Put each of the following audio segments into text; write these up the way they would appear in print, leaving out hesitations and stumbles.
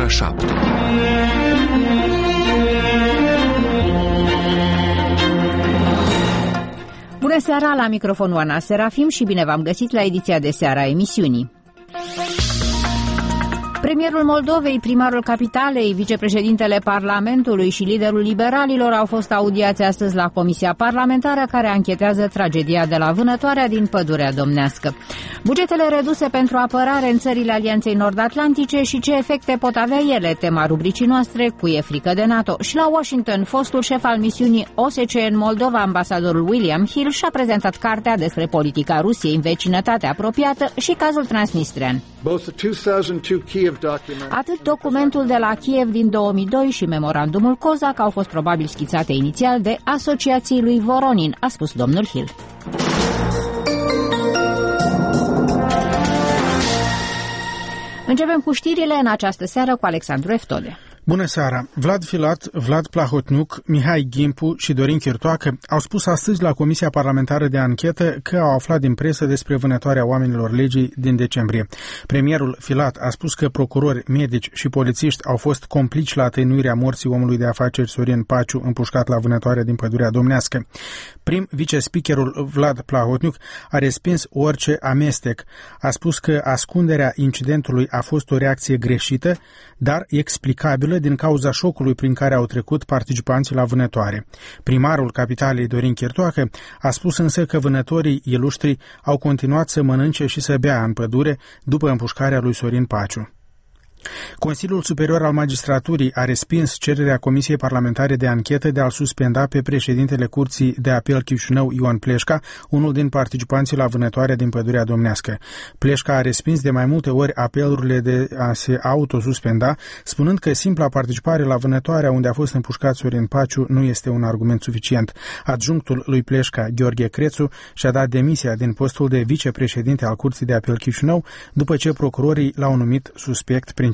ora 7. Bună seara, la microfonul Ana Serafim și bine v-am găsit la ediția de seară a emisiunii. Premierul Moldovei, primarul Capitalei, vicepreședintele Parlamentului și liderul liberalilor au fost audiați astăzi la Comisia Parlamentară care anchetează tragedia de la Vânătoarea din Pădurea Domnească. Bugetele reduse pentru apărare în țările Alianței Nord-Atlantice și ce efecte pot avea ele, tema rubricii noastre, Cui e frică de NATO. Și la Washington, fostul șef al misiunii OSCE în Moldova, ambasadorul William Hill, și-a prezentat cartea despre politica Rusiei în vecinătate apropiată și cazul transnistrean. Atât documentul de la Kiev din 2002 și memorandumul COSAC au fost probabil schițate inițial de asociații lui Voronin, a spus domnul Hill. Începem cu știrile în această seară cu Alexandru Eftode. Bună seara! Vlad Filat, Vlad Plahotniuc, Mihai Ghimpu și Dorin Chirtoacă au spus astăzi la Comisia Parlamentară de Anchetă că au aflat din presă despre vânătoarea oamenilor legii din decembrie. Premierul Filat a spus că procurori, medici și polițiști au fost complici la atăinuirea morții omului de afaceri Sorin Paciu împușcat la vânătoarea din Pădurea Domnească. Prim vice-speakerul Vlad Plahotniuc a respins orice amestec. A spus că ascunderea incidentului a fost o reacție greșită, dar explicabilă din cauza șocului prin care au trecut participanții la vânătoare. Primarul Capitalei, Dorin Chirtoacă, a spus însă că vânătorii iluștri au continuat să mănânce și să bea în pădure după împușcarea lui Sorin Paciu. Consiliul Superior al Magistraturii a respins cererea Comisiei Parlamentare de Anchetă de a-l suspenda pe președintele Curții de Apel Chișinău, Ion Pleșca, unul din participanții la vânătoarea din Pădurea Domnească. Pleșca a respins de mai multe ori apelurile de a se autosuspenda, spunând că simpla participare la vânătoarea unde a fost împușcat Sorin Paciu nu este un argument suficient. Adjunctul lui Pleșca, Gheorghe Crețu, și-a dat demisia din postul de vicepreședinte al Curții de Apel Chișinău după ce procurorii l-au numit suspect principal.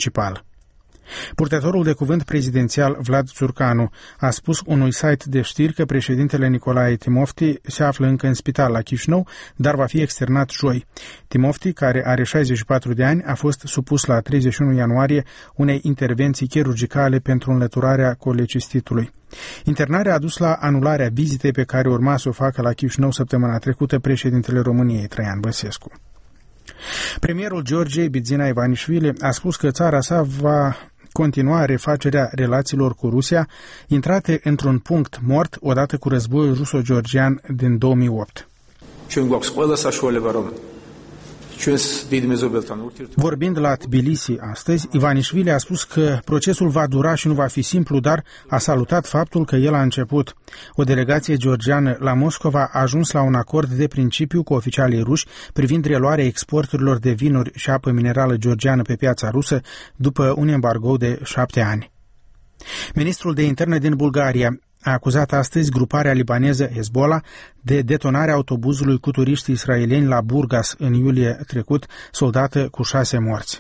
Purtătorul de cuvânt prezidențial Vlad Țurcanu a spus unui site de știri că președintele Nicolae Timofti se află încă în spital la Chișinău, dar va fi externat joi. Timofti, care are 64 de ani, a fost supus la 31 ianuarie unei intervenții chirurgicale pentru înlăturarea colecistitului. Internarea a dus la anularea vizitei pe care urma să o facă la Chișinău săptămâna trecută președintele României, Traian Băsescu. Premierul Georgiei, Bidzina Ivanișvili, a spus că țara sa va continua refacerea relațiilor cu Rusia, intrate într-un punct mort odată cu războiul ruso-georgian din 2008. Vorbind la Tbilisi astăzi, Ivanișvili a spus că procesul va dura și nu va fi simplu, dar a salutat faptul că el a început. O delegație georgiană la Moscova a ajuns la un acord de principiu cu oficialii ruși privind reluarea exporturilor de vinuri și apă minerală georgiană pe piața rusă după un embargo de 7 ani. Ministrul de interne din Bulgaria a acuzat astăzi gruparea libaneză Hezbollah de detonarea autobuzului cu turiști israelieni la Burgas în iulie trecut, soldată cu 6 morți.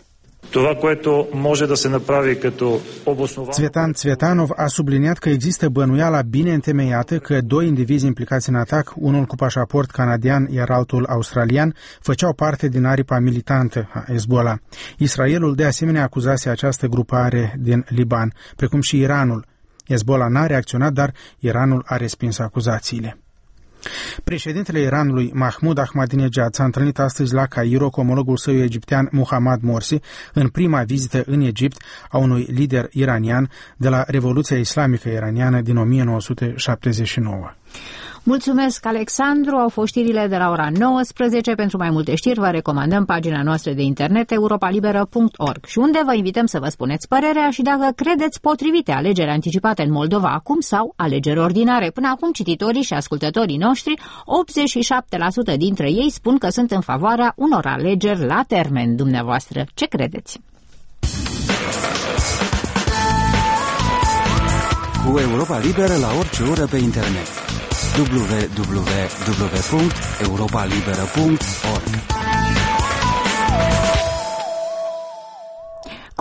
Țvetan Țvetanov a subliniat că există bănuiala bine întemeiată că 2 indivizi implicați în atac, unul cu pașaport canadian, iar altul australian, făceau parte din aripa militantă a Hezbollah. Israelul de asemenea acuzase această grupare din Liban, precum și Iranul. Hezbollah n-a reacționat, dar Iranul a respins acuzațiile. Președintele Iranului, Mahmoud Ahmadinejad, s-a întâlnit astăzi la Cairo cu omologul său egiptean Mohammad Morsi în prima vizită în Egipt a unui lider iranian de la Revoluția Islamică Iraniană din 1979. Mulțumesc, Alexandru. Au fost știrile de la ora 19. Pentru mai multe știri vă recomandăm pagina noastră de internet europalibera.org și unde vă invităm să vă spuneți părerea și dacă credeți potrivite alegeri anticipate în Moldova acum sau alegeri ordinare. Până acum, cititorii și ascultătorii noștri, 87% dintre ei spun că sunt în favoarea unor alegeri la termen. Dumneavoastră, ce credeți? Cu Europa Liberă la orice oră pe internet. www.europalibera.org. Cum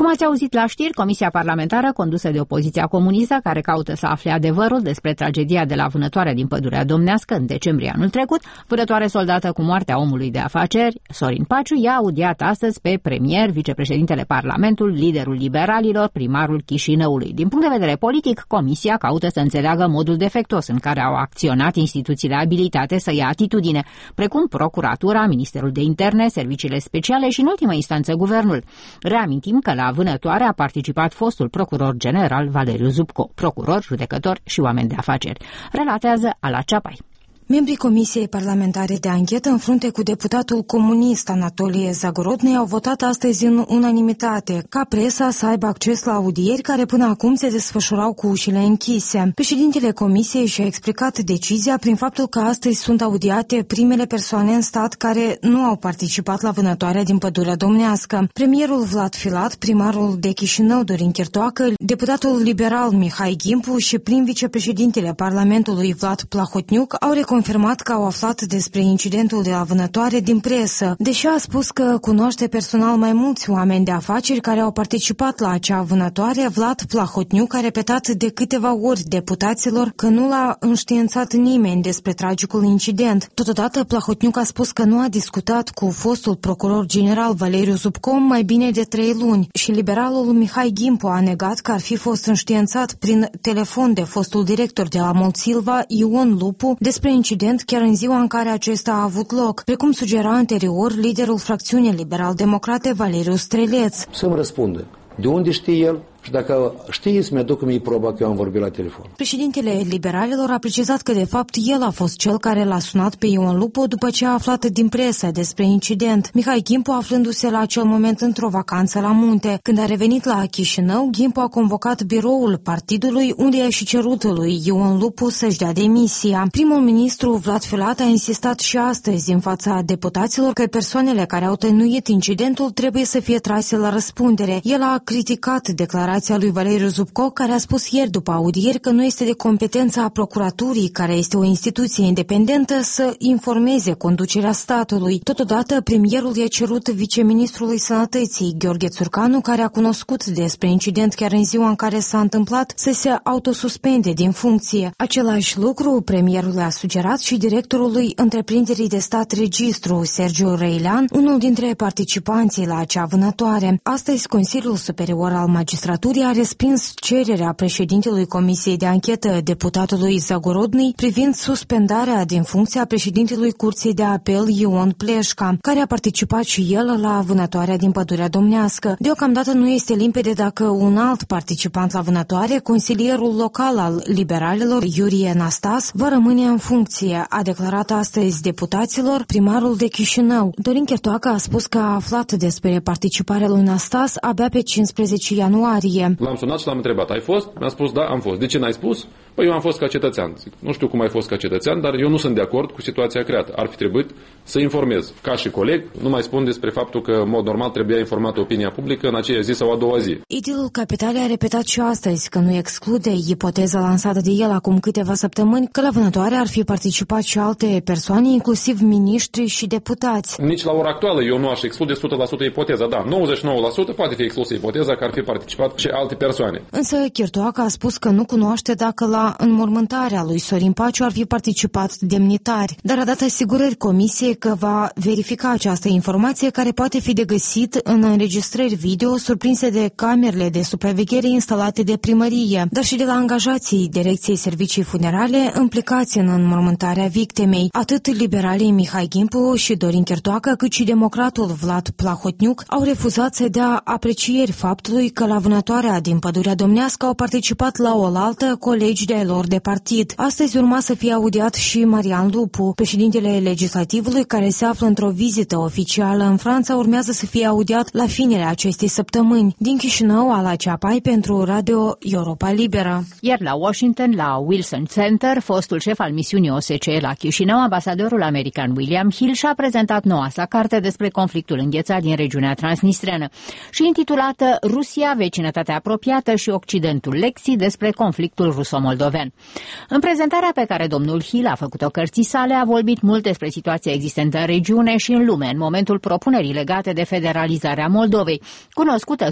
Cum ați auzit la știri, Comisia Parlamentară condusă de opoziția comunistă, care caută să afle adevărul despre tragedia de la vânătoarea din Pădurea Domnească în decembrie anul trecut, vânătoare soldată cu moartea omului de afaceri, Sorin Paciu i-a audiat astăzi pe premier, vicepreședintele Parlamentului, liderul liberalilor, primarul Chișinăului. Din punct de vedere politic, Comisia caută să înțeleagă modul defectuos în care au acționat instituțiile abilitate să ia atitudine, precum Procuratura, Ministerul de Interne, serviciile speciale și, în ultimă instanță, Guvernul. Reamintim că la vânătoare a participat fostul procuror general Valeriu Zubco, procuror, judecător și oameni de afaceri. Relatează Ala Ceapai. Membrii Comisiei Parlamentare de Anchetă, în frunte cu deputatul comunist Anatolie Zagorodny, au votat astăzi în unanimitate ca presa să aibă acces la audieri care până acum se desfășurau cu ușile închise. Președintele Comisiei și-a explicat decizia prin faptul că astăzi sunt audiate primele persoane în stat care nu au participat la vânătoarea din Pădurea Domnească. Premierul Vlad Filat, primarul de Chișinău Dorin Chirtoacă, deputatul liberal Mihai Gimpu și prim vicepreședintele Parlamentului Vlad Plahotniuc au confirmat că au aflat despre incidentul de la vânătoare din presă, deși a spus că cunoaște personal mai mulți oameni de afaceri care au participat la acea vânătoare. Vlad Plahotniuc a repetat de câteva ori deputaților că nu l-a înștiințat nimeni despre tragicul incident. Totodată, Plahotniuc a spus că nu a discutat cu fostul procuror general Valeriu Zubco mai bine de 3 luni și liberalul Mihai Gimpu a negat că ar fi fost înștiințat prin telefon de fostul director de la Molsilva, Ion Lupu, despre incident chiar în ziua în care acesta a avut loc, precum sugera anterior liderul fracțiunii liberal-democrate Valeriu Streleț. Să-mi răspundă. De unde știe el? Și dacă știe, să-mi aducă mie proba că eu am vorbit la telefon. Președintele liberalilor a precizat că de fapt el a fost cel care l-a sunat pe Ion Lupu după ce a aflat din presă despre incident. Mihai Gimpu aflându-se la acel moment într-o vacanță la munte. Când a revenit la Chișinău, Gimpu a convocat biroul partidului, unde i-a și cerut lui Ion Lupu să-și dea demisia. Primul ministru Vlad Filat a insistat și astăzi în fața deputaților că persoanele care au tăinuit incidentul trebuie să fie trase la răspundere. El a criticat declarația lui Valeriu Zubco, care a spus ieri după audieri că nu este de competența procuraturii, care este o instituție independentă, să informeze conducerea statului. Totodată, premierul i-a cerut viceministrului Sănătății, Gheorghe Țurcanu, care a cunoscut despre incident chiar în ziua în care s-a întâmplat, să se autosuspende din funcție. Același lucru premierul a sugerat și directorului întreprinderii de stat Registru, Sergiu Reilean, unul dintre participanții la acea vânătoare. Astăzi, Consiliul Superior al Magistraturii a respins cererea președintelui Comisiei de Anchetă, deputatului Zagorodny, privind suspendarea din funcția președintelui Curții de Apel Ion Pleșca, care a participat și el la vânătoarea din Pădurea Domnească. Deocamdată nu este limpede dacă un alt participant la vânătoare, consilierul local al liberalilor, Iurie Nastas, va rămâne în funcție, a declarat astăzi deputaților primarul de Chișinău. Dorin Chirtoacă a spus că a aflat despre participarea lui Nastas abia pe 15 ianuarie. L-am sunat și l-am întrebat, ai fost? Mi-a spus, da, am fost. De ce n-ai spus? Păi eu am fost ca cetățean. Zic, nu știu cum ai fost ca cetățean, dar eu nu sunt de acord cu situația creată. Ar fi trebuit să informez. Ca și coleg, nu mai spun despre faptul că, în mod normal, trebuia informată opinia publică în aceea zi sau a doua zi. Idilul Capitalei a repetat și astăzi că nu exclude ipoteza lansată de el acum câteva săptămâni că la vânătoare ar fi participat și alte persoane, inclusiv miniștri și deputați. Nici la ora actuală eu nu aș exclude 100% ipoteza. Da, 99% poate fi exclusă ipoteza că ar fi participat și alte persoane. Însă Chirtoacă a spus că nu cunoaște dacă la înmormântarea lui Sorin Paciu ar fi participat demnitari, dar a dat asigurări comisiei că va verifica această informație, care poate fi de găsit în înregistrări video surprinse de camerele de supraveghere instalate de primărie, dar și de la angajații Direcției Servicii Funerale implicați în înmormântarea victimei. Atât liberalii Mihai Gimpu și Dorin Chirtoacă, cât și democratul Vlad Plahotniuc au refuzat să dea aprecieri faptului că la vânătoarea din Pădurea Domnească au participat la oaltă colegi de-ai lor de partid. Astăzi urma să fie audiat și Marian Lupu. Președintele legislativului, care se află într-o vizită oficială în Franța, urmează să fie audiat la finele acestei săptămâni. Din Chișinău, Ala Ceapai pentru Radio Europa Liberă. Iar la Washington, la Wilson Center, fostul șef al misiunii OSCE la Chișinău, ambasadorul american William Hill, și-a prezentat noua sa carte despre conflictul înghețat din regiunea transnistreană și intitulată Rusia, vecinătatea apropiată și Occidentul, lecții despre conflictul ruso-moldoven. În prezentarea pe care domnul Hill a făcut-o cărții sale, a vorbit mult despre situația existentă în regiune și în lume în momentul propunerii legate de federalizarea Moldovei, cunoscută sub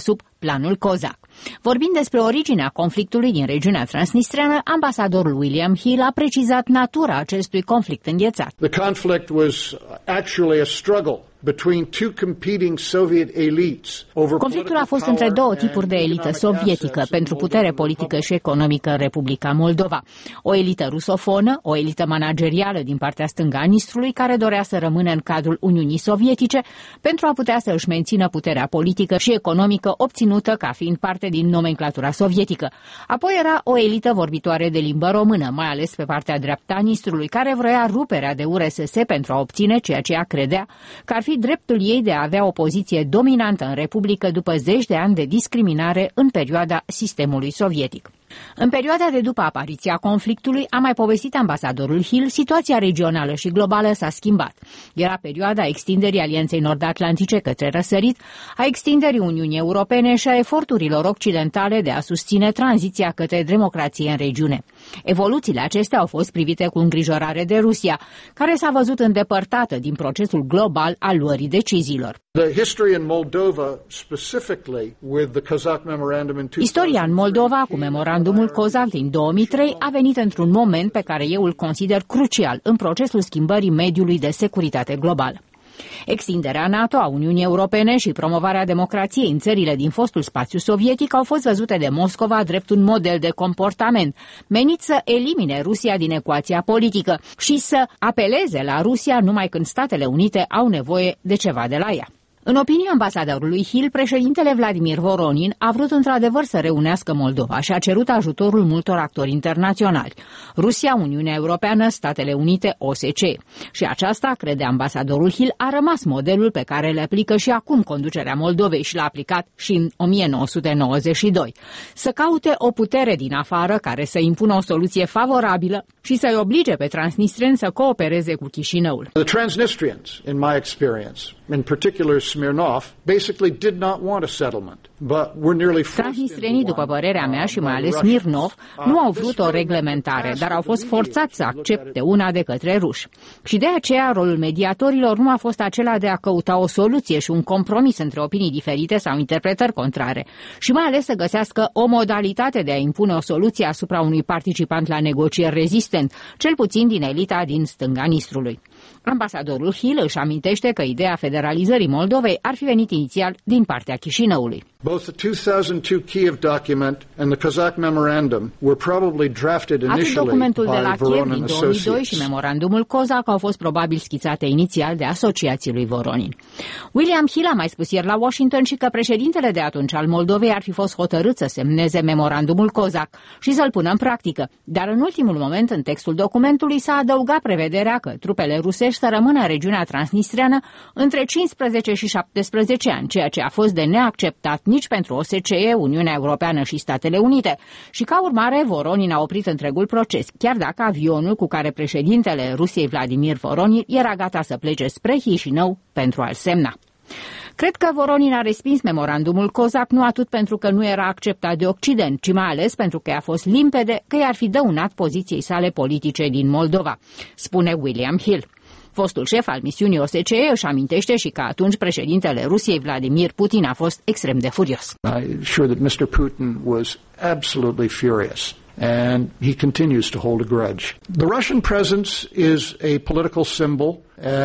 planul COSAC. Vorbind despre originea conflictului din regiunea transnistreană, ambasadorul William Hill a precizat natura acestui conflict înghețat. The conflict was actually a struggle between two competing Soviet elites over. Conflictul a fost între două tipuri de elită sovietică pentru putere politică și economică în Republica Moldova. O elită rusofonă, o elită managerială din partea stângă a Nistrului, care dorea să rămână în cadrul Uniunii Sovietice pentru a putea să își mențină puterea politică și economică obținută ca fiind parte din nomenclatura sovietică. Apoi era o elită vorbitoare de limbă română, mai ales pe partea dreaptă a Nistrului, care vroia ruperea de URSS pentru a obține ceea ce ea credea că ar fi dreptul ei de a avea o poziție dominantă în Republică după zeci de ani de discriminare în perioada sistemului sovietic. În perioada de după apariția conflictului, a mai povestit ambasadorul Hill, situația regională și globală s-a schimbat. Era perioada extinderii Alianței Nord-Atlantice către răsărit, a extinderii Uniunii Europene și a eforturilor occidentale de a susține tranziția către democrație în regiune. Evoluțiile acestea au fost privite cu îngrijorare de Rusia, care s-a văzut îndepărtată din procesul global al luării deciziilor. Istoria în Moldova cu memorandumul COSAC din 2003 a venit într-un moment pe care eu îl consider crucial în procesul schimbării mediului de securitate globală. Extinderea NATO a Uniunii Europene și promovarea democrației în țările din fostul spațiu sovietic au fost văzute de Moscova drept un model de comportament menit să elimine Rusia din ecuația politică și să apeleze la Rusia numai când Statele Unite au nevoie de ceva de la ea. În opinia ambasadorului Hill, președintele Vladimir Voronin a vrut într-adevăr să reunească Moldova și a cerut ajutorul multor actori internaționali: Rusia, Uniunea Europeană, Statele Unite, OSCE. Și aceasta, crede ambasadorul Hill, a rămas modelul pe care le aplică și acum conducerea Moldovei și l-a aplicat și în 1992. Să caute o putere din afară care să impună o soluție favorabilă și să-i oblige pe transnistreni să coopereze cu Chișinăul. The Transnistrians, in my experience, in particular Smirnov, basically did not want a settlement, but were nearly forced. Transnistrenii, după părerea mea și mai ales Smirnov, nu au vrut o reglementare, dar au fost forțați să accepte una de către ruși. Și de aceea rolul mediatorilor nu a fost acela de a căuta o soluție și un compromis între opinii diferite sau interpretări contrare, și mai ales să găsească o modalitate de a impune o soluție asupra unui participant la negocieri rezistent, cel puțin din elita din stânga Nistrului. Ambasadorul Hill își amintește că ideea federalizării Moldovei ar fi venit inițial din partea Chișinăului. Both the 2002 Kiev document and the Kazakh memorandum were probably drafted initially atât documentul de la by Kiev Voronin din 2002 și Associates. memorandumul COSAC au fost probabil schițate inițial de asociații lui Voronin. William Hill a mai spus ieri la Washington și că președintele de atunci al Moldovei ar fi fost hotărât să semneze memorandumul COSAC și să-l pună în practică, dar în ultimul moment în textul documentului s-a adăugat prevederea că trupele rusești să rămână în regiunea transnistreană între 15 și 17 ani, ceea ce a fost de neacceptat nici pentru OSCE, Uniunea Europeană și Statele Unite, și ca urmare Voronin a oprit întregul proces, chiar dacă avionul cu care președintele Rusiei Vladimir Voronin era gata să plece spre Chișinău pentru a-l semna. Cred că Voronin a respins memorandumul COSAC nu atât pentru că nu era acceptat de Occident, ci mai ales pentru că a fost limpede că i-ar fi dăunat poziției sale politice din Moldova, spune William Hill. Fostul șef al misiunii OSCE își amintește și că atunci președintele Rusiei Vladimir Putin a fost extrem de furios. I'm sure that Mr. Putin was absolutely furious. And he continues to hold a grudge. The Russian presence is a political symbol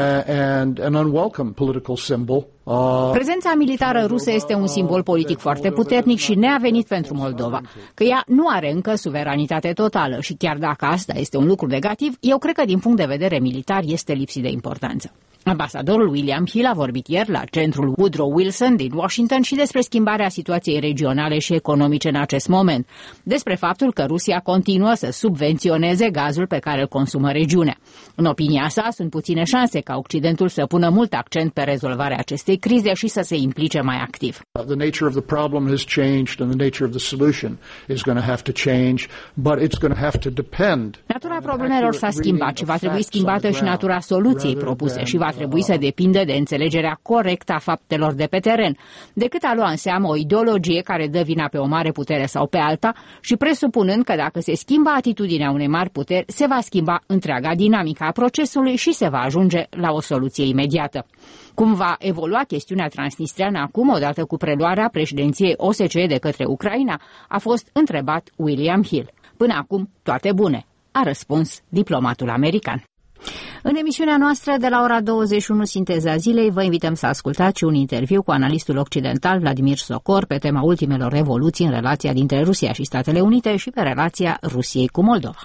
and an unwelcome political symbol. Prezența militară rusă este un simbol politic foarte puternic și neavenit pentru Moldova, că ea nu are încă suveranitate totală și chiar dacă asta este un lucru negativ, eu cred că din punct de vedere militar este lipsit de importanță. Ambasadorul William Hill a vorbit ieri la centrul Woodrow Wilson din Washington și despre schimbarea situației regionale și economice în acest moment, despre faptul că Rusia continuă să subvenționeze gazul pe care îl consumă regiunea. În opinia sa, sunt puține șanse ca Occidentul să pună mult accent pe rezolvarea acestei crize și să se implice mai activ. The nature of the problem has changed and the nature of the solution is going to have to change, but it's going to have to depend. Natura problemelor s-a schimbat și va trebui schimbată și natura soluției propuse și va trebui să depindă de înțelegerea corectă a faptelor de pe teren, decât a lua în seamă o ideologie care dă vina pe o mare putere sau pe alta și presupunând că dacă se schimbă atitudinea unei mari puteri, se va schimba întreaga dinamică a procesului și se va ajunge la o soluție imediată. Cum va evolua chestiunea transnistreană acum, odată cu preluarea președinției OSCE de către Ucraina, a fost întrebat William Hill. Până acum, toate bune, a răspuns diplomatul american. În emisiunea noastră de la ora 21, Sinteza zilei, vă invităm să ascultați un interviu cu analistul occidental Vladimir Socor pe tema ultimelor evoluții în relația dintre Rusia și Statele Unite și pe relația Rusiei cu Moldova.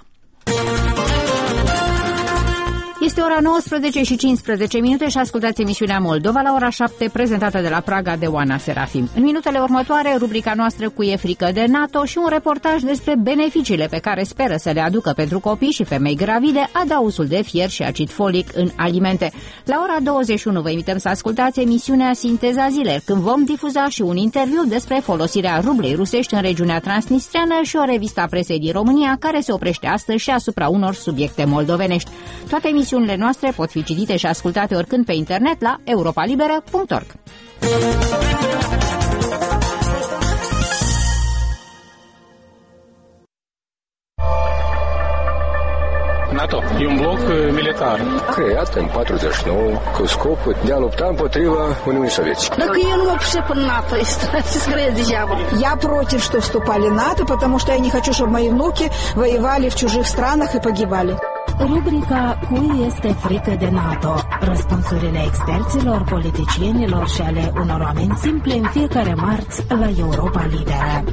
Este ora 19:15 și ascultați emisiunea Moldova la ora 7, prezentată de la Praga de Oana Serafim. În minutele următoare, rubrica noastră cu E frică de NATO și un reportaj despre beneficiile pe care speră să le aducă pentru copii și femei gravide adausul de fier și acid folic în alimente. La ora 21 vă invităm să ascultați emisiunea Sinteza zilei, când vom difuza și un interviu despre folosirea rublei rusești în regiunea transnistreană și o revistă a presei din România care se oprește astăzi și asupra unor subiecte moldovenești. Toate emisiunile noastre pot fi citite și ascultate oricând pe internet la europalibera.org. NATO e un bloc militar creat în 49 cu scopul de a lupta împotriva Uniunii Sovietice. Dacă eu nu mă пришел в НАТО, искры дьявол. Я против, что вступали в НАТО, потому что я не хочу, чтобы мои внуки воевали в чужих странах и погибали. Rubrica Cui este frică de NATO? Răspunsurile experților, politicienilor și ale unor oameni simpli în fiecare marți la Europa Liberă.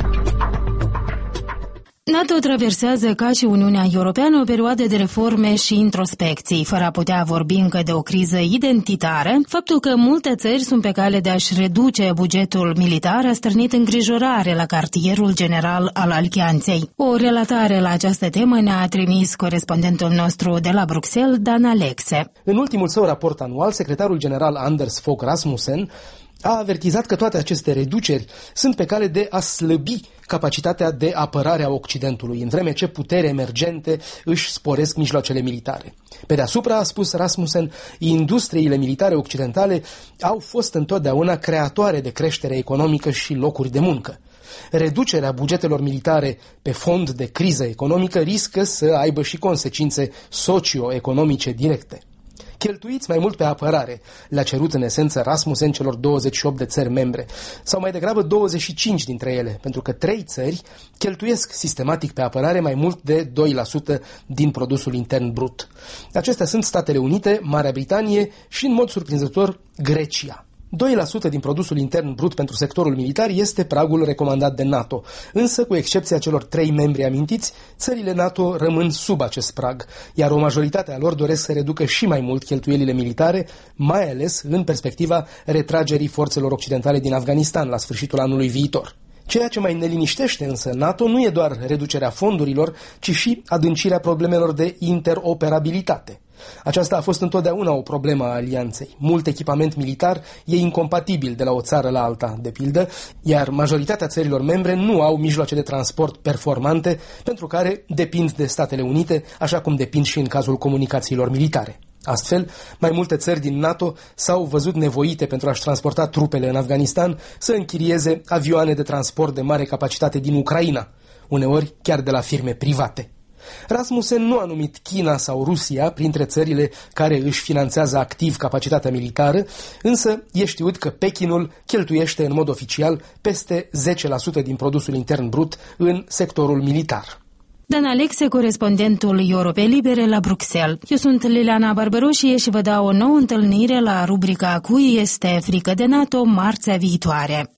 NATO traversează ca și Uniunea Europeană o perioadă de reforme și introspecții, fără a putea vorbi încă de o criză identitară. Faptul că multe țări sunt pe cale de a-și reduce bugetul militar a stârnit îngrijorare la cartierul general al alianței. O relatare la această temă ne-a trimis corespondentul nostru de la Bruxelles, Dan Alexe. În ultimul său raport anual, secretarul general Anders Fogh Rasmussen a avertizat că toate aceste reduceri sunt pe cale de a slăbi capacitatea de apărare a Occidentului, în vreme ce puteri emergente își sporesc mijloacele militare. Pe deasupra, a spus Rasmussen, industriile militare occidentale au fost întotdeauna creatoare de creștere economică și locuri de muncă. Reducerea bugetelor militare pe fond de criză economică riscă să aibă și consecințe socio-economice directe. Cheltuiți mai mult pe apărare, le-a cerut în esență Rasmussen celor 28 de țări membre, sau mai degrabă 25 dintre ele, pentru că 3 țări cheltuiesc sistematic pe apărare mai mult de 2% din produsul intern brut. Acestea sunt Statele Unite, Marea Britanie și, în mod surprinzător, Grecia. 2% din produsul intern brut pentru sectorul militar este pragul recomandat de NATO, însă, cu excepția celor 3 membri amintiți, țările NATO rămân sub acest prag, iar o majoritate a lor doresc să reducă și mai mult cheltuielile militare, mai ales în perspectiva retragerii forțelor occidentale din Afganistan la sfârșitul anului viitor. Ceea ce mai ne liniștește însă NATO nu e doar reducerea fondurilor, ci și adâncirea problemelor de interoperabilitate. Aceasta a fost întotdeauna o problemă a alianței. Mult echipament militar e incompatibil de la o țară la alta, de pildă, iar majoritatea țărilor membre nu au mijloace de transport performante, pentru care depind de Statele Unite, așa cum depind și în cazul comunicațiilor militare. Astfel, mai multe țări din NATO s-au văzut nevoite pentru a-și transporta trupele în Afganistan să închirieze avioane de transport de mare capacitate din Ucraina, uneori chiar de la firme private. Rasmussen nu a numit China sau Rusia printre țările care își finanțează activ capacitatea militară, însă e știut că Pekinul cheltuiește în mod oficial peste 10% din produsul intern brut în sectorul militar. Dan Alexe, corespondentul Europe Libere la Bruxelles. Eu sunt Liliana Barbaroșie și vă dau o nouă întâlnire la rubrica Cui este frică de NATO marțea viitoare.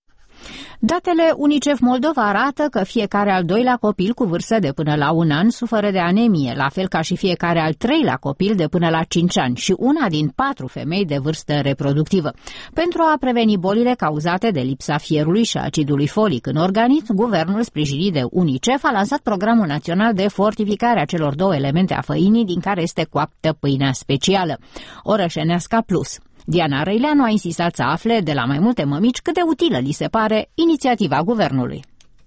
Datele UNICEF Moldova arată că fiecare al 2-lea copil cu vârstă de până la 1 an suferă de anemie, la fel ca și fiecare al 3-lea copil de până la 5 ani și una din 4 femei de vârstă reproductivă. Pentru a preveni bolile cauzate de lipsa fierului și acidului folic în organism, guvernul sprijinit de UNICEF a lansat programul național de fortificare a celor 2 elemente a făinii din care este coaptă pâinea specială, Orășeneasca Plus. Diana Răileanu a insistat să afle de la mai multe mămici cât de utilă li se pare inițiativa guvernului.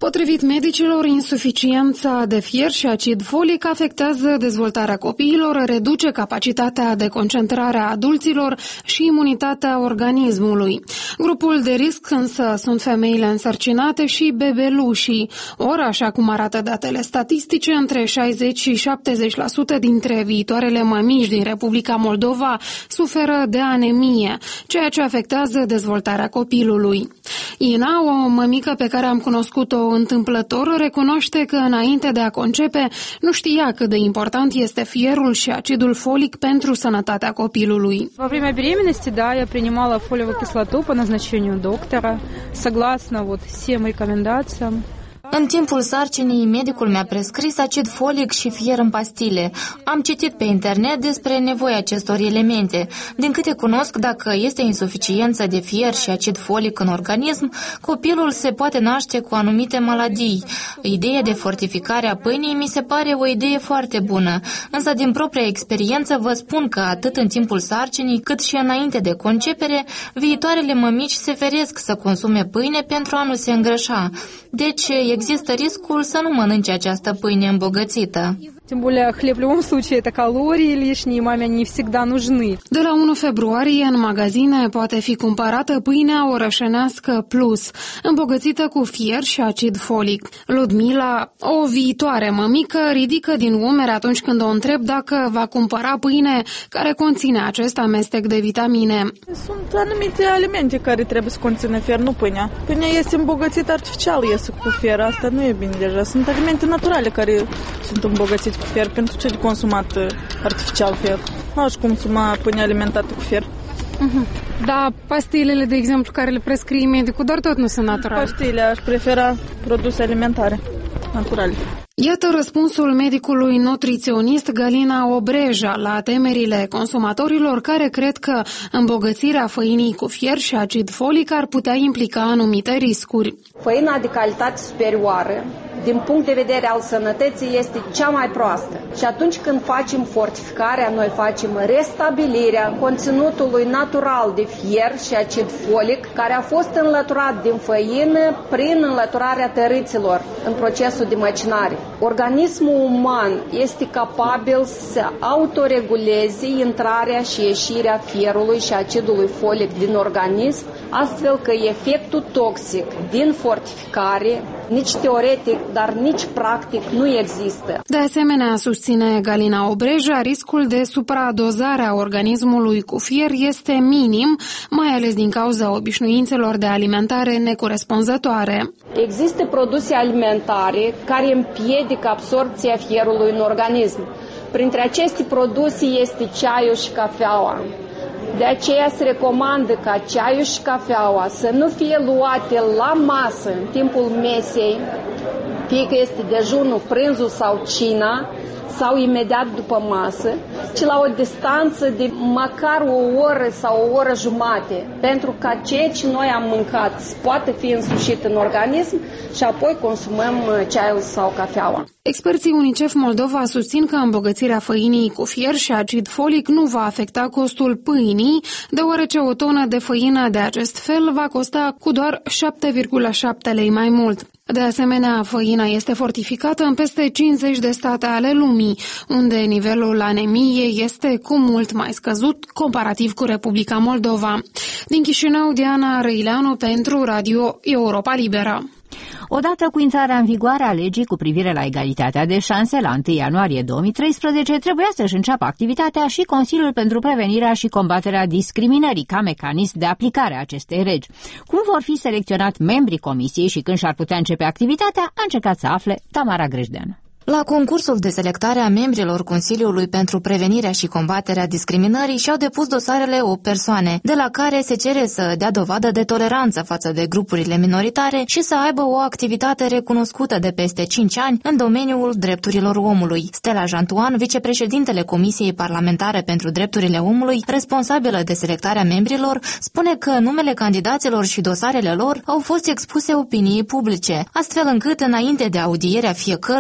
Potrivit medicilor, insuficiența de fier și acid folic afectează dezvoltarea copiilor, reduce capacitatea de concentrare a adulților și imunitatea organismului. Grupul de risc însă sunt femeile însărcinate și bebelușii. Ori, așa cum arată datele statistice, între 60 și 70% dintre viitoarele mămici din Republica Moldova suferă de anemie, ceea ce afectează dezvoltarea copilului. Ina, o mămică pe care am cunoscut-o întâmplător, recunoaște că înainte de a concepe nu știa cât de important este fierul și acidul folic pentru sănătatea copilului. Во время беременности, да, я принимала фолиевую кислоту по назначению доктора, согласно всем рекомендациям. În timpul sarcinii, medicul mi-a prescris acid folic și fier în pastile. Am citit pe internet despre nevoia acestor elemente. Din câte cunosc, dacă este insuficiență de fier și acid folic în organism, copilul se poate naște cu anumite maladii. Ideea de fortificare a pâinii mi se pare o idee foarte bună, însă din propria experiență vă spun că atât în timpul sarcinii, cât și înainte de concepere, viitoarele mămici se feresc să consume pâine pentru a nu se îngrășa. Deci, există riscul să nu mănânce această pâine îmbogățită. Тем более хлеб в любом случае это калории лишние, маме они всегда нужны. De la 1 februarie în magazine poate fi cumpărată pâinea orășenească plus, îmbogățită cu fier și acid folic. Ludmila, o viitoare mămică, ridică din umeri atunci când o întreb dacă va cumpăra pâine care conține acest amestec de vitamine. Sunt anumite alimente care trebuie să conțină fier, nu pâinea. Pâinea este îmbogățită artificial, este cu fier, asta nu e bine deja. Sunt alimente naturale care sunt îmbogățite cu fier, pentru ce de consumat artificial fier. Nu aș consuma pâine alimentată cu fier. Da, pastilele, de exemplu, care le prescrie medicul, doar tot nu sunt naturale. Pastile, aș prefera produse alimentare, naturale. Iată răspunsul medicului nutriționist Galina Obreja la temerile consumatorilor care cred că îmbogățirea făinii cu fier și acid folic ar putea implica anumite riscuri. Făina de calitate superioară, din punct de vedere al sănătății, este cea mai proastă. Și atunci când facem fortificarea, noi facem restabilirea conținutului natural de fier și acid folic, care a fost înlăturat din făină prin înlăturarea tărâților în procesul de măcinare. Organismul uman este capabil să autoreguleze intrarea și ieșirea fierului și acidului folic din organism, astfel că efectul toxic din fortificare, nici teoretic, dar nici practic, nu există. De asemenea, susține Galina Obreja, riscul de supradozare a organismului cu fier este minim, mai ales din cauza obișnuințelor de alimentare necorespunzătoare. Există produse alimentare care împiedică absorbția fierului în organism. Printre aceste produse este ceaiul și cafeaua. De aceea se recomandă ca ceaiul și cafeaua să nu fie luate la masă în timpul mesei, fie că este dejunul, prânzul sau cina, sau imediat după masă, ci la o distanță de măcar o oră sau o oră jumate, pentru ca ceea ce noi am mâncat să poată fi însușit în organism și apoi consumăm ceaiul sau cafeaua. Experții UNICEF Moldova susțin că îmbogățirea făinii cu fier și acid folic nu va afecta costul pâinii, deoarece o tonă de făină de acest fel va costa cu doar 7,7 lei mai mult. De asemenea, făina este fortificată în peste 50 de state ale lumii, unde nivelul anemiei este cu mult mai scăzut comparativ cu Republica Moldova. Din Chișinău, Diana Răileanu pentru Radio Europa Liberă. Odată cu intrarea în vigoare a legii cu privire la egalitatea de șanse la 1 ianuarie 2013, trebuia să-și înceapă activitatea și Consiliul pentru Prevenirea și Combaterea Discriminării ca mecanism de aplicare a acestei legi. Cum vor fi selecționați membrii comisiei și când și-ar putea începe activitatea, a încercat să afle Tamara Grejdean. La concursul de selectare a membrilor Consiliului pentru Prevenirea și Combaterea Discriminării și-au depus dosarele 8 persoane, de la care se cere să dea dovadă de toleranță față de grupurile minoritare și să aibă o activitate recunoscută de peste 5 ani în domeniul drepturilor omului. Stella Jantuan, vicepreședintele Comisiei Parlamentare pentru Drepturile Omului, responsabilă de selectarea membrilor, spune că numele candidaților și dosarele lor au fost expuse opiniei publice, astfel încât înainte de audierea fiecărui în parte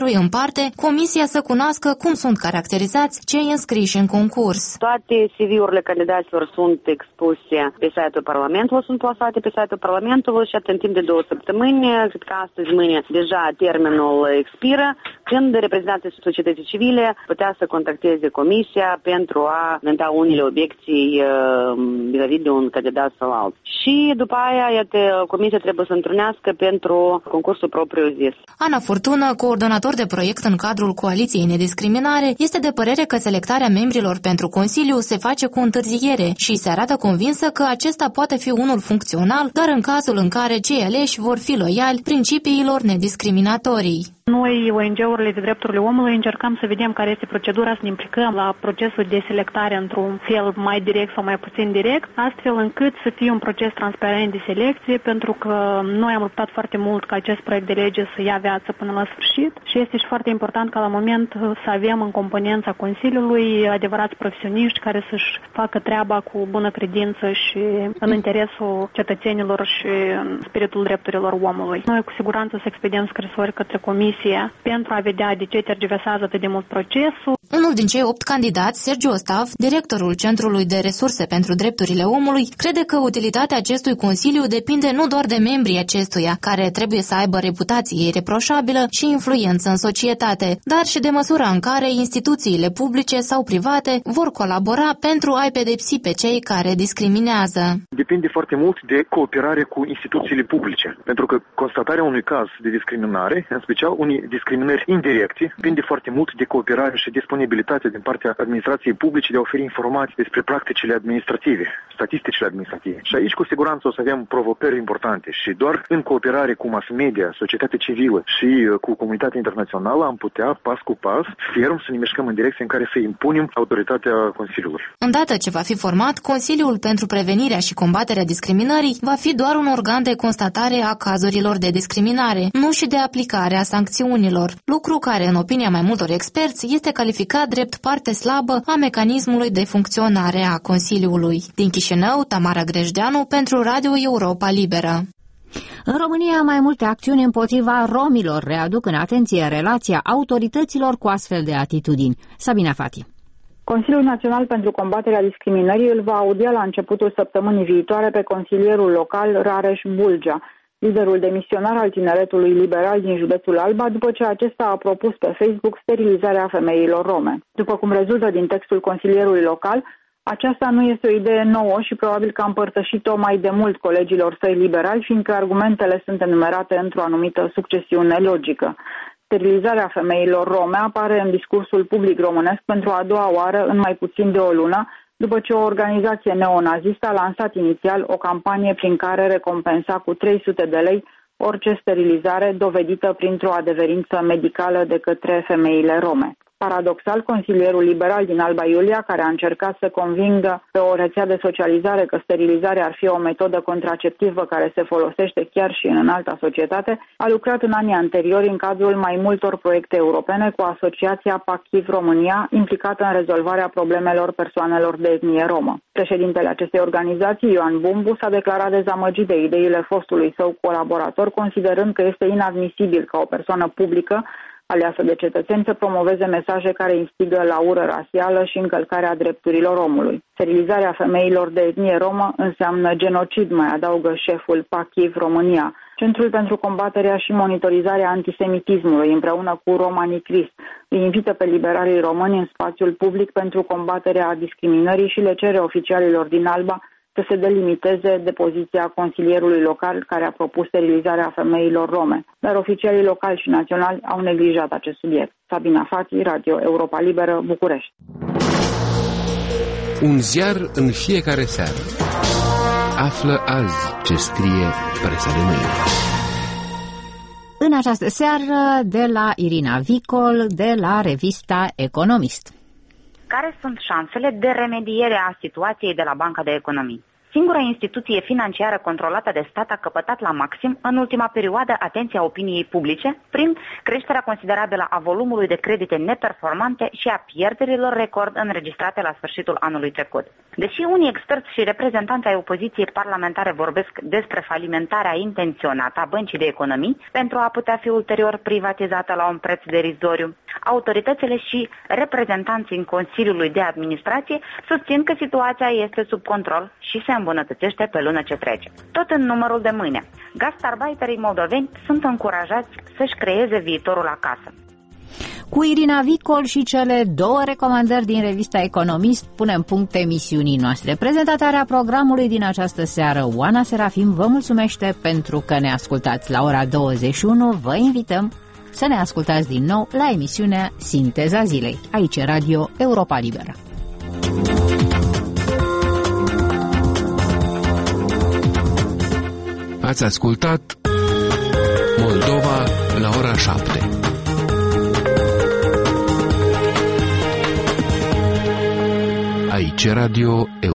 departe, comisia să cunoască cum sunt caracterizați cei înscriși în concurs. Toate CV-urile candidaților sunt expuse pe site-ul Parlamentului, sunt plasate pe site-ul Parlamentului și în timp de 2 săptămâni, cred că astăzi, mâine, deja termenul expiră, când reprezentanții societății civile putea să contacteze comisia pentru a înainta unele obiecții vis-a-vis de un candidat sau alt. Și după aia, iată, comisia trebuie să întrunească pentru concursul propriu-zis. Ana Furtună, coordonator de proiect în cadrul Coaliției Nediscriminare, este de părere că selectarea membrilor pentru Consiliu se face cu întârziere și se arată convinsă că acesta poate fi unul funcțional, dar în cazul în care cei aleși vor fi loiali principiilor nediscriminatorii. Noi, ONG-urile de drepturile omului, încercăm să vedem care este procedura, să ne implicăm la procesul de selectare într-un fel mai direct sau mai puțin direct, astfel încât să fie un proces transparent de selecție, pentru că noi am luptat foarte mult ca acest proiect de lege să ia viață până la sfârșit și este și foarte important ca la moment să avem în componența Consiliului adevărați profesioniști care să-și facă treaba cu bună credință și în interesul cetățenilor și în spiritul drepturilor omului. Noi cu siguranță să expediem scrisori către comisie pentru a vedea de ce tergiversează atât de mult procesul. Unul din cei 8 candidați, Sergiu Ostav, directorul Centrului de Resurse pentru Drepturile Omului, crede că utilitatea acestui Consiliu depinde nu doar de membrii acestuia, care trebuie să aibă reputație ireproșabilă și influență în societate, dar și de măsura în care instituțiile publice sau private vor colabora pentru a-i pedepsi pe cei care discriminează. Depinde foarte mult de cooperare cu instituțiile publice, pentru că constatarea unui caz de discriminare, în special unei discriminări indirecte, depinde foarte mult de cooperare și disponibilitate din partea administrației publice de a oferi informații despre practicile administrative, statisticile administrative. Și aici cu siguranță o să avem provocări importante și doar în cooperare cu mass media, societatea civilă și cu comunitatea internațională am putea, pas cu pas, ferm să ne mișcăm în direcție în care să impunem autoritatea Consiliului. Îndată ce va fi format, Consiliul pentru Prevenirea și Combaterea Discriminării va fi doar un organ de constatare a cazurilor de discriminare, nu și de aplicare a sancțiunilor, lucru care, în opinia mai multor experți, este calificat drept parte slabă a mecanismului de funcționare a Consiliului. Din Chișinău, Tamara Grejdeanu pentru Radio Europa Liberă. În România, mai multe acțiuni împotriva romilor readuc în atenție relația autorităților cu astfel de atitudini. Sabina Fati. Consiliul Național pentru Combaterea Discriminării îl va audia la începutul săptămânii viitoare pe consilierul local Rareș Bulgea, liderul demisionar al tineretului liberal din județul Alba, după ce acesta a propus pe Facebook sterilizarea femeilor rome. După cum rezultă din textul consilierului local, aceasta nu este o idee nouă și probabil că a împărtășit-o mai de mult colegilor săi liberali, fiindcă argumentele sunt enumerate într-o anumită succesiune logică. Sterilizarea femeilor rome apare în discursul public românesc pentru a doua oară în mai puțin de o lună, după ce o organizație neonazistă a lansat inițial o campanie prin care recompensa cu 300 de lei orice sterilizare dovedită printr-o adeverință medicală de către femeile rome. Paradoxal, consilierul liberal din Alba Iulia, care a încercat să convingă pe o rețea de socializare că sterilizarea ar fi o metodă contraceptivă care se folosește chiar și în înalta societate, a lucrat în anii anteriori în cadrul mai multor proiecte europene cu asociația PACHIV România, implicată în rezolvarea problemelor persoanelor de etnie romă. Președintele acestei organizații, Ioan Bumbu, s-a declarat dezamăgit de ideile fostului său colaborator, considerând că este inadmisibil ca o persoană publică aleasă de cetățeni să promoveze mesaje care instigă la ură rasială și încălcarea drepturilor omului. Sterilizarea femeilor de etnie romă înseamnă genocid, mai adaugă șeful PACHIV România. Centrul pentru combaterea și monitorizarea antisemitismului, împreună cu Romanii Crist, îi invită pe liberalii români în spațiul public pentru combaterea discriminării și le cere oficialilor din Alba să se delimiteze de poziția consilierului local care a propus sterilizarea femeilor rome. Dar oficialii locali și naționali au neglijat acest subiect. Sabina Fati, Radio Europa Liberă, București. Un ziar în fiecare seară. Află azi ce scrie presa de mâine. În această seară, de la Irina Vicol, de la revista Economist. Care sunt șansele de remediere a situației de la Banca de Economii? Singura instituție financiară controlată de stat a căpătat la maxim în ultima perioadă atenția opiniei publice prin creșterea considerabilă a volumului de credite neperformante și a pierderilor record înregistrate la sfârșitul anului trecut. Deși unii experți și reprezentanți ai opoziției parlamentare vorbesc despre falimentarea intenționată a băncii de economii pentru a putea fi ulterior privatizată la un preț derizoriu, autoritățile și reprezentanții în Consiliului de Administrație susțin că situația este sub control și se îmbunătățește pe lună ce trece. Tot în numărul de mâine, gastarbeiterii moldoveni sunt încurajați să-și creeze viitorul acasă. Cu Irina Vicol și cele 2 recomandări din revista Economist punem punct emisiunii noastre. Prezentatoarea programului din această seară, Oana Serafim, vă mulțumește pentru că ne ascultați. La ora 21 vă invităm să ne ascultați din nou la emisiunea Sinteza Zilei, aici Radio Europa Liberă. Ați ascultat Moldova la ora 7. Aici Radio